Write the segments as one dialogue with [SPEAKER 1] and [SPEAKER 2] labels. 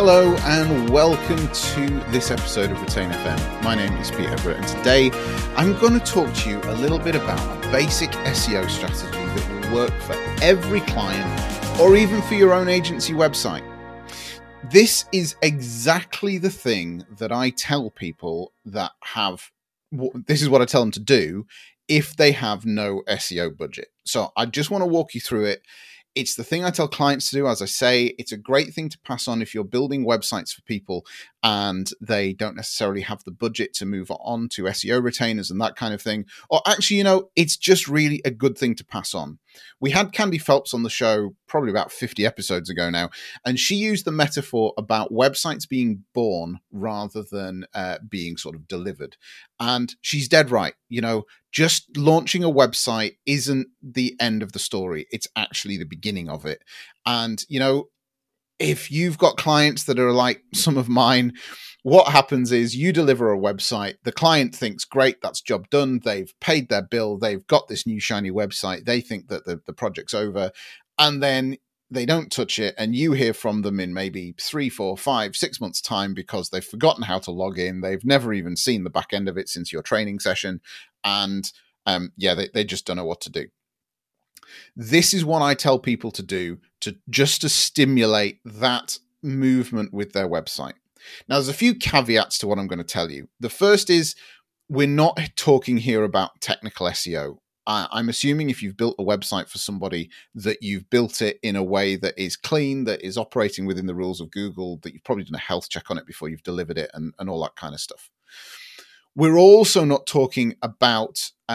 [SPEAKER 1] Hello and welcome to this episode of Retain FM. My name is Pete Everett and today I'm going to talk to you a little bit about a basic SEO strategy that will work for every client or even for your own agency website. This is exactly the thing that I tell people that this is what I tell them to do if they have no SEO budget. So I just want to walk you through it. It's the thing I tell clients to do. As I say, it's a great thing to pass on if you're building websites for people and they don't necessarily have the budget to move on to SEO retainers and that kind of thing. Or actually, it's just really a good thing to pass on. We had Candy Phelps on the show probably about 50 episodes ago now, and she used the metaphor about websites being born rather than being sort of delivered. And she's dead right. Just launching a website isn't the end of the story. It's actually the beginning of it. And, if you've got clients that are like some of mine, what happens is you deliver a website. The client thinks, great, that's job done. They've paid their bill. They've got this new shiny website. They think that the project's over. And then they don't touch it. And you hear from them in maybe 3, 4, 5, 6 months' time because they've forgotten how to log in. They've never even seen the back end of it since your training session. And they just don't know what to do. This is what I tell people to do to stimulate that movement with their website. Now, there's a few caveats to what I'm going to tell you. The first is we're not talking here about technical SEO. I'm assuming if you've built a website for somebody that you've built it in a way that is clean, that is operating within the rules of Google, that you've probably done a health check on it before you've delivered it and all that kind of stuff. We're also not talking about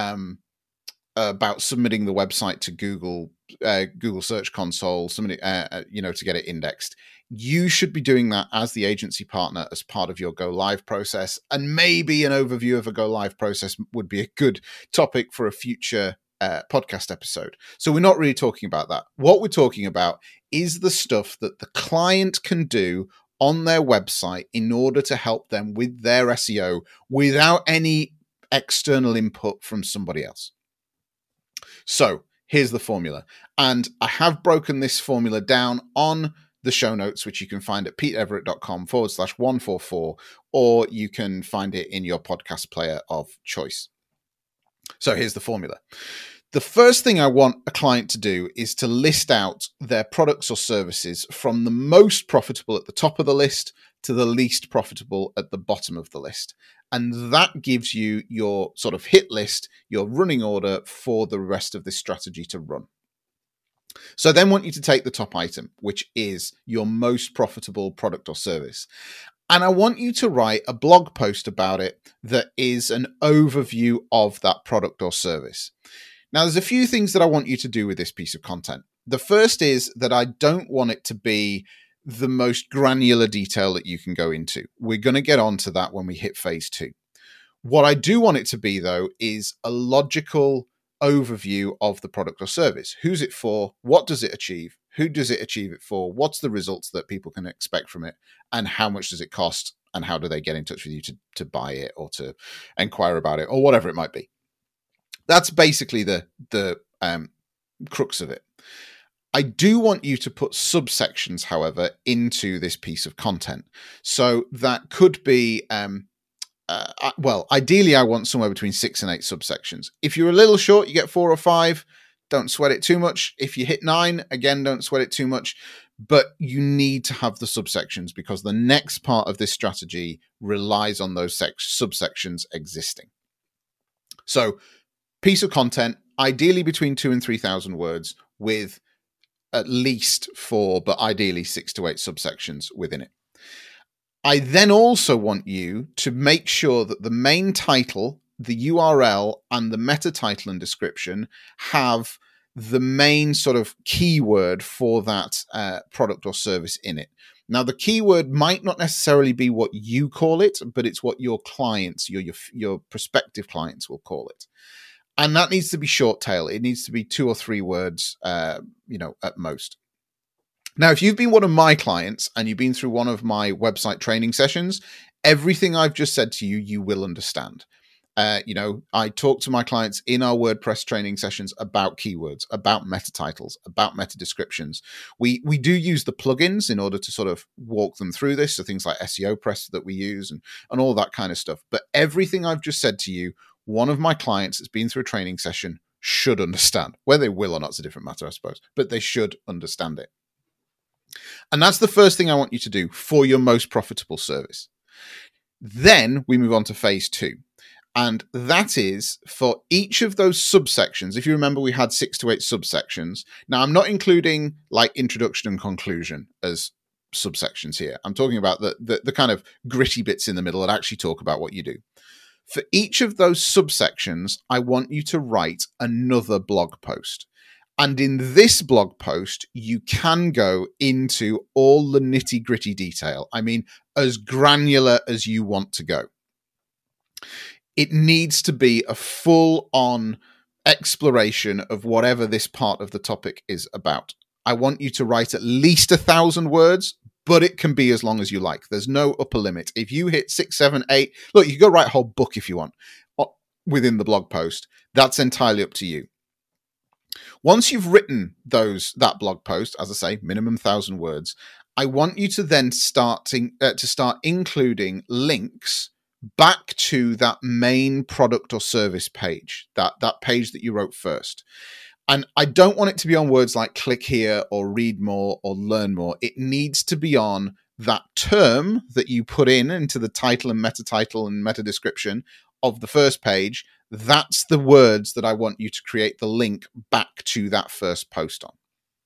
[SPEAKER 1] submitting the website to Google Search Console, to get it indexed. You should be doing that as the agency partner as part of your go live process. And maybe an overview of a go live process would be a good topic for a future podcast episode. So we're not really talking about that. What we're talking about is the stuff that the client can do on their website in order to help them with their SEO without any external input from somebody else. So here's the formula. And I have broken this formula down on the show notes, which you can find at peteeverett.com/144, or you can find it in your podcast player of choice. So here's the formula. The first thing I want a client to do is to list out their products or services from the most profitable at the top of the list to the least profitable at the bottom of the list. And that gives you your sort of hit list, your running order for the rest of this strategy to run. So I then want you to take the top item, which is your most profitable product or service. And I want you to write a blog post about it that is an overview of that product or service. Now, there's a few things that I want you to do with this piece of content. The first is that I don't want it to be the most granular detail that you can go into. We're going to get onto that when we hit phase 2. What I do want it to be, though, is a logical overview of the product or service. Who's it for? What does it achieve? Who does it achieve it for? What's the results that people can expect from it? And how much does it cost? And how do they get in touch with you to buy it or to inquire about it or whatever it might be? That's basically the crux of it. I do want you to put subsections, however, into this piece of content. So that could be, ideally I want somewhere between 6 and 8 subsections. If you're a little short, you get 4 or 5. Don't sweat it too much. If you hit 9, again, don't sweat it too much. But you need to have the subsections because the next part of this strategy relies on those subsections existing. So, piece of content, ideally between 2,000 and 3,000 words with at least 4, but ideally 6 to 8 subsections within it. I then also want you to make sure that the main title, the URL, and the meta title and description have the main sort of keyword for that product or service in it. Now, the keyword might not necessarily be what you call it, but it's what your clients, your prospective clients will call it. And that needs to be short tail. It needs to be 2 or 3 words, at most. Now, if you've been one of my clients and you've been through one of my website training sessions, everything I've just said to you, you will understand. I talk to my clients in our WordPress training sessions about keywords, about meta titles, about meta descriptions. We do use the plugins in order to sort of walk them through this. So things like SEO Press that we use and all that kind of stuff. But everything I've just said to you, one of my clients that's been through a training session should understand. Whether they will or not is a different matter, I suppose, but they should understand it. And that's the first thing I want you to do for your most profitable service. Then we move on to phase 2. And that is for each of those subsections. If you remember, we had 6 to 8 subsections. Now, I'm not including like introduction and conclusion as subsections here. I'm talking about the kind of gritty bits in the middle that actually talk about what you do. For each of those subsections, I want you to write another blog post. And in this blog post, you can go into all the nitty-gritty detail. I mean, as granular as you want to go. It needs to be a full-on exploration of whatever this part of the topic is about. I want you to write at least 1,000 words, but it can be as long as you like. There's no upper limit. If you hit 6, 7, 8, look, you can go write a whole book if you want within the blog post. That's entirely up to you. Once you've written that blog post, as I say, minimum 1,000 words, I want you to then start including links back to that main product or service page, that page that you wrote first. And I don't want it to be on words like click here or read more or learn more. It needs to be on that term that you put into the title and meta title and meta description of the first page. That's the words that I want you to create the link back to that first post on.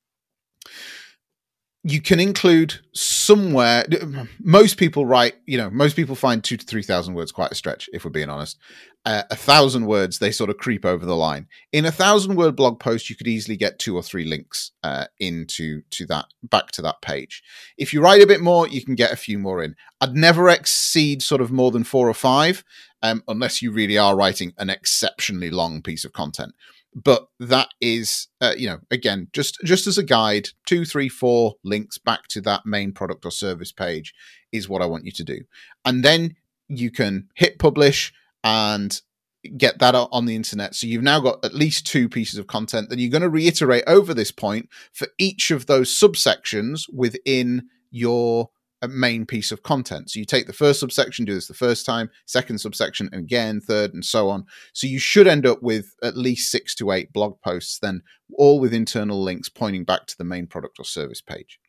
[SPEAKER 1] You can include somewhere. Most people find 2,000 to 3,000 words quite a stretch, if we're being honest. 1,000 words, they sort of creep over the line. In a 1,000-word blog post, you could easily get 2 or 3 links into that, back to that page. If you write a bit more, you can get a few more in. I'd never exceed sort of more than 4 or 5, unless you really are writing an exceptionally long piece of content. But that is, again, just as a guide, 2, 3, 4 links back to that main product or service page is what I want you to do. And then you can hit publish and get that out on the internet. So you've now got at least 2 pieces of content that you're going to reiterate over this point for each of those subsections within your main piece of content. So you take the first subsection, do this the first time, second subsection, and again, third, and so on. So you should end up with at least 6 to 8 blog posts, then all with internal links pointing back to the main product or service page.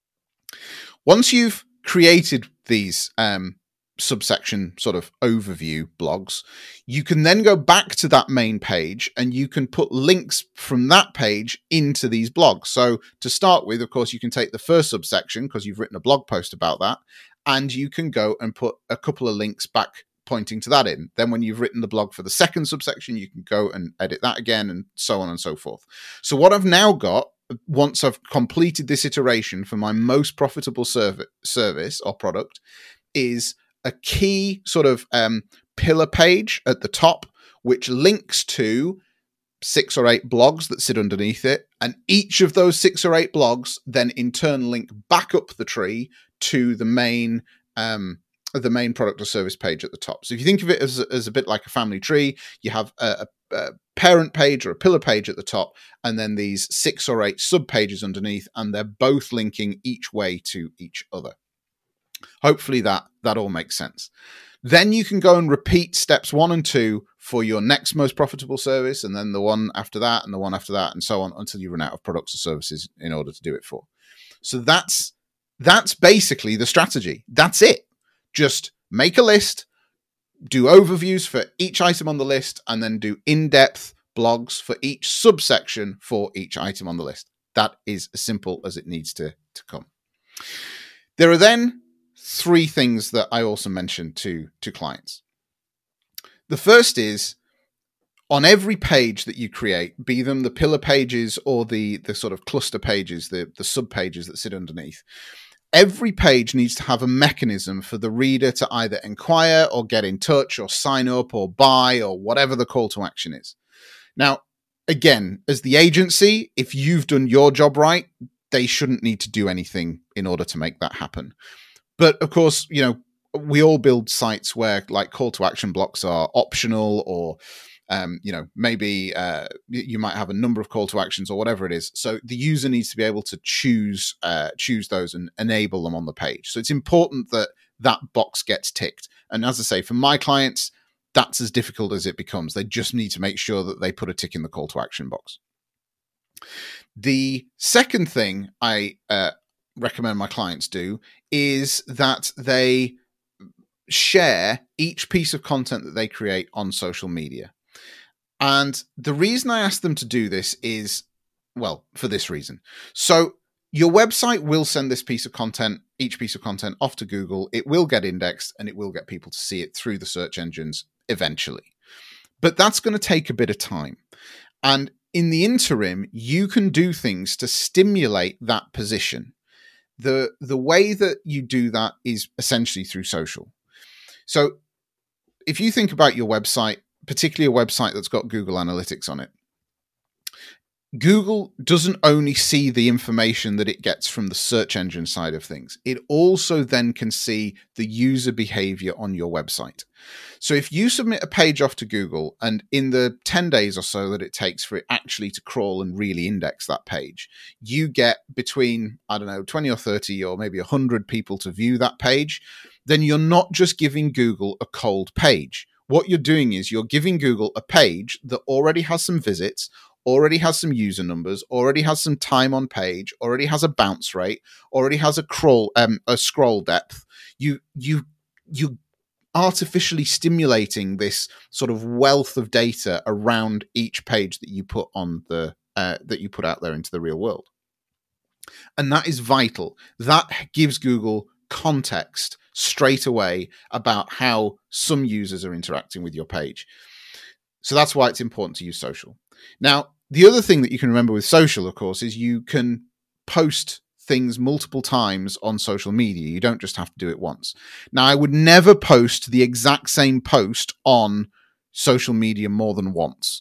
[SPEAKER 1] Once you've created these subsection sort of overview blogs, you can then go back to that main page and you can put links from that page into these blogs. So to start with, of course, you can take the first subsection because you've written a blog post about that, and you can go and put a couple of links back pointing to that in. Then when you've written the blog for the second subsection, you can go and edit that again, and so on and so forth. So what I've now got, once I've completed this iteration for my most profitable service or product, is a key sort of pillar page at the top, which links to 6 or 8 blogs that sit underneath it. And each of those 6 or 8 blogs then in turn link back up the tree to the main product or service page at the top. So if you think of it as a bit like a family tree, you have a parent page or a pillar page at the top, and then these 6 or 8 sub pages underneath, and they're both linking each way to each other. Hopefully that all makes sense. Then you can go and repeat steps 1 and 2 for your next most profitable service, and then the one after that, and the one after that, and so on until you run out of products or services in order to do it for. So that's basically the strategy. That's it. Just make a list, do overviews for each item on the list, and then do in-depth blogs for each subsection for each item on the list. That is as simple as it needs to come. There are then 3 things that I also mentioned to clients. The first is, on every page that you create, be them the pillar pages or the sort of cluster pages, the sub pages that sit underneath, every page needs to have a mechanism for the reader to either inquire or get in touch or sign up or buy or whatever the call to action is. Now, again, as the agency, if you've done your job right, they shouldn't need to do anything in order to make that happen. But of course, we all build sites where like call to action blocks are optional, or maybe you might have a number of call to actions or whatever it is. So the user needs to be able to choose those and enable them on the page. So it's important that that box gets ticked. And as I say, for my clients, that's as difficult as it becomes. They just need to make sure that they put a tick in the call to action box. The second thing I recommend my clients do is that they share each piece of content that they create on social media. And the reason I ask them to do this is, well, for this reason. So your website will send this piece of content, each piece of content, off to Google. It will get indexed and it will get people to see it through the search engines eventually. But that's going to take a bit of time. And in the interim, you can do things to stimulate that position. The way that you do that is essentially through social. So if you think about your website, particularly a website that's got Google Analytics on it, Google doesn't only see the information that it gets from the search engine side of things. It also then can see the user behavior on your website. So if you submit a page off to Google, and in the 10 days or so that it takes for it actually to crawl and really index that page, you get between, 20 or 30 or maybe 100 people to view that page, then you're not just giving Google a cold page. What you're doing is you're giving Google a page that already has some visits, already has some user numbers, already has some time on page, already has a bounce rate, already has a scroll depth. You artificially stimulating this sort of wealth of data around each page that you put on that you put out there into the real world. And that is vital. That gives Google context straight away about how some users are interacting with your page. So that's why it's important to use social. Now, the other thing that you can remember with social, of course, is you can post things multiple times on social media. You don't just have to do it once. Now, I would never post the exact same post on social media more than once.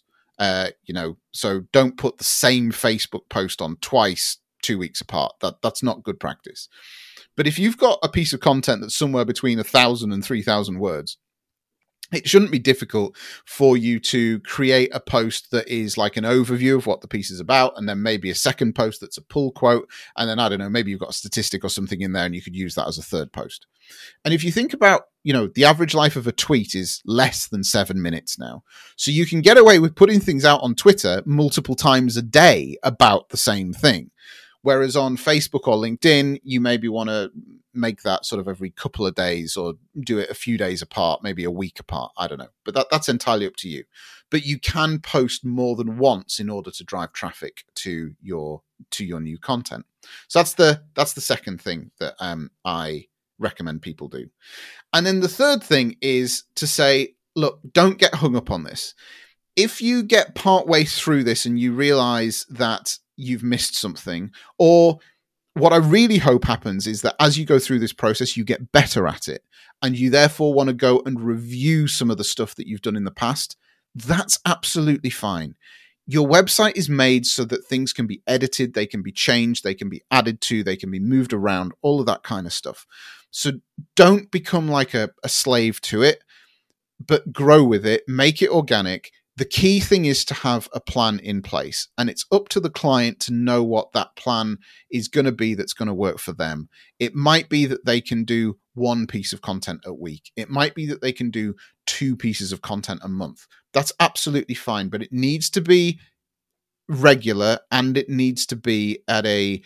[SPEAKER 1] So don't put the same Facebook post on twice 2 weeks apart. That's not good practice. But if you've got a piece of content that's somewhere between 1,000 and 3,000 words, it shouldn't be difficult for you to create a post that is like an overview of what the piece is about, and then maybe a second post that's a pull quote, and then, maybe you've got a statistic or something in there and you could use that as a third post. And if you think about, the average life of a tweet is less than 7 minutes now. So you can get away with putting things out on Twitter multiple times a day about the same thing. Whereas on Facebook or LinkedIn, you maybe want to make that sort of every couple of days, or do it a few days apart, maybe a week apart. I don't know. But that's entirely up to you. But you can post more than once in order to drive traffic to your new content. So that's the second thing that I recommend people do. And then the third thing is to say, look, don't get hung up on this. If you get partway through this and you realize that you've missed something, or what I really hope happens is that as you go through this process, you get better at it, and you therefore want to go and review some of the stuff that you've done in the past, that's absolutely fine. Your website is made so that things can be edited, they can be changed, they can be added to, they can be moved around, all of that kind of stuff. So don't become like a slave to it, but grow with it, make it organic. The key thing is to have a plan in place, and it's up to the client to know what that plan is going to be that's going to work for them. It might be that they can do one piece of content a week. It might be that they can do 2 pieces of content a month. That's absolutely fine, but it needs to be regular, and it needs to be at in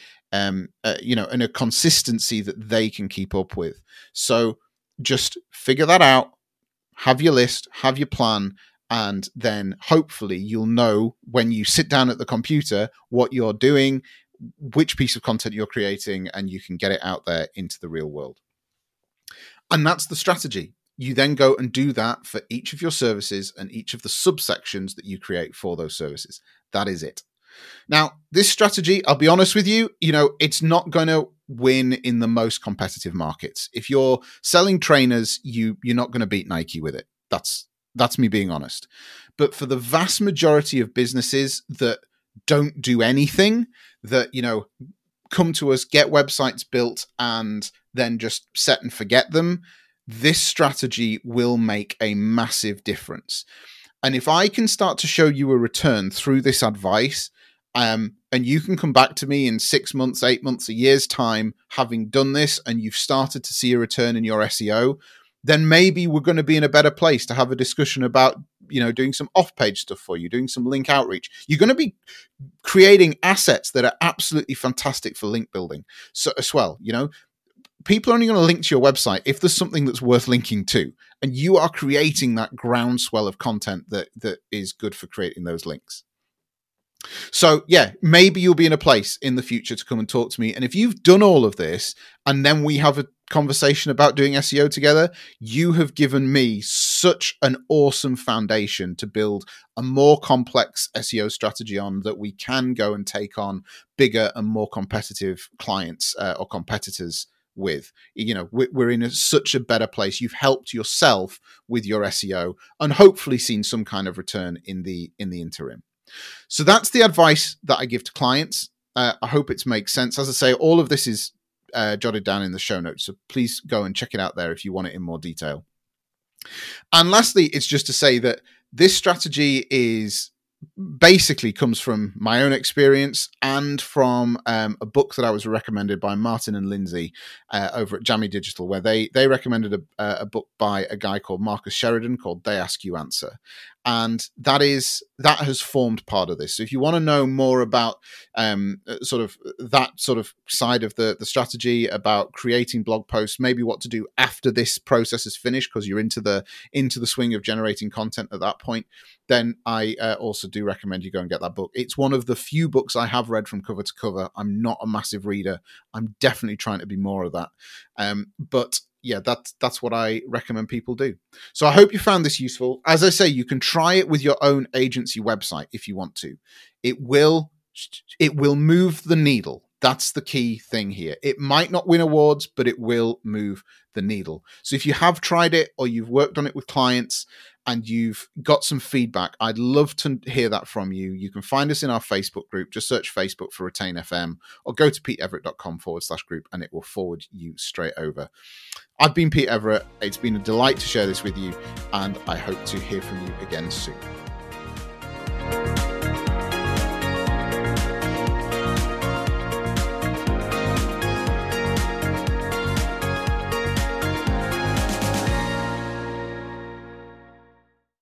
[SPEAKER 1] a consistency that they can keep up with. So just figure that out, have your list, have your plan, and then hopefully you'll know when you sit down at the computer what you're doing, which piece of content you're creating, and you can get it out there into the real world. And that's the strategy. You then go and do that for each of your services and each of the subsections that you create for those services. That is it. Now, this strategy, I'll be honest with you, it's not going to win in the most competitive markets. If you're selling trainers, you're not going to beat Nike with it. That's me being honest. But for the vast majority of businesses that don't do anything, that, come to us, get websites built, and then just set and forget them, this strategy will make a massive difference. And if I can start to show you a return through this advice, and you can come back to me in 6 months, 8 months, a year's time, having done this, and you've started to see a return in your SEO, then maybe we're going to be in a better place to have a discussion about, doing some off-page stuff for you, doing some link outreach. You're going to be creating assets that are absolutely fantastic for link building as well. People are only going to link to your website if there's something that's worth linking to, and you are creating that groundswell of content that is good for creating those links. So yeah, maybe you'll be in a place in the future to come and talk to me. And if you've done all of this and then we have a conversation about doing SEO together, you have given me such an awesome foundation to build a more complex SEO strategy on, that we can go and take on bigger and more competitive clients or competitors with. We're in such a better place. You've helped yourself with your SEO and hopefully seen some kind of return in the interim. So that's the advice that I give to clients. I hope it makes sense. As I say, all of this is jotted down in the show notes, so please go and check it out there if you want it in more detail. And lastly, it's just to say that this strategy basically comes from my own experience and from a book that I was recommended by Martin and Lindsay over at Jammy Digital, where they recommended a book by a guy called Marcus Sheridan called They Ask You Answer. And that has formed part of this. So if you want to know more about sort of side of the strategy, about creating blog posts, maybe what to do after this process is finished, because you're into the swing of generating content at that point, then I also do recommend you go and get that book. It's one of the few books I have read from cover to cover. I'm not a massive reader. I'm definitely trying to be more of that. But yeah, that's what I recommend people do. So I hope you found this useful. As I say, you can try it with your own agency website if you want to. It will move the needle. That's the key thing here. It might not win awards, but it will move the needle. So if you have tried it or you've worked on it with clients and you've got some feedback, I'd love to hear that from you. You can find us in our Facebook group. Just search Facebook for Retain FM or go to peteeverett.com/group and it will forward you straight over. I've been Pete Everett. It's been a delight to share this with you, and I hope to hear from you again soon.